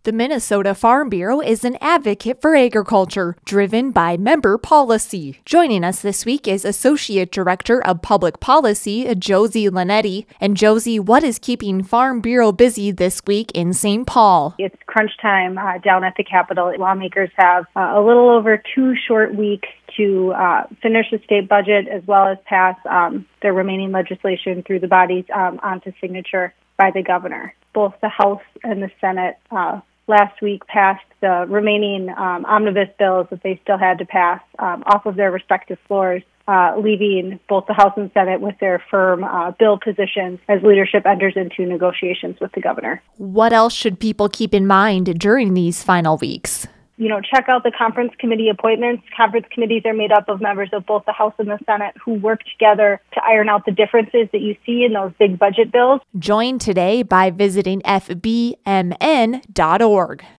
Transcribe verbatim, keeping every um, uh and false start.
The Minnesota Farm Bureau is an advocate for agriculture, driven by member policy. Joining us this week is Associate Director of Public Policy, Josie Linetti. And Josie, what is keeping Farm Bureau busy this week in Saint Paul? It's crunch time uh, down at the Capitol. Lawmakers have uh, a little over two short weeks to uh, finish the state budget as well as pass um, their remaining legislation through the bodies um, onto signature by the governor. Both the House and the Senate uh, last week passed the remaining um, omnibus bills that they still had to pass um, off of their respective floors, uh, leaving both the House and Senate with their firm uh, bill positions as leadership enters into negotiations with the governor. What else should people keep in mind during these final weeks? You know, check out the conference committee appointments. Conference committees are made up of members of both the House and the Senate who work together to iron out the differences that you see in those big budget bills. Join today by visiting f b m n dot org.